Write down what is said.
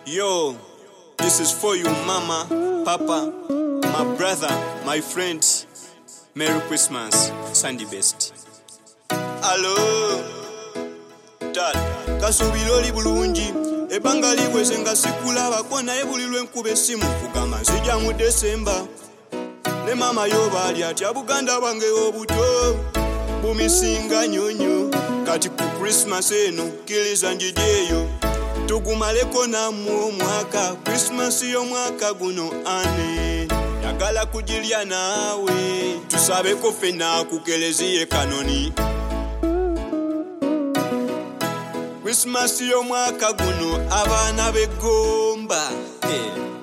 Yo, this is for you, mama, papa, my brother, my friend. Merry Christmas, Sunday best. Hello, Dad. Kasubiroli bulungi, ebanga likweze nga sikulaba kona ebulirwe nkube simu kugamba nzija mu December. Ne mama yo bali atya Buganda bange obuto bumisinga nyonyo kati ku Christmas eno kiliza njijeyo tugumaleko namwe omwaka Christmas y'omwaka guno ane yagala kujilya nawe tusabeko fena kukeleziye kanoni Christmas y'omwaka guno abaana begomba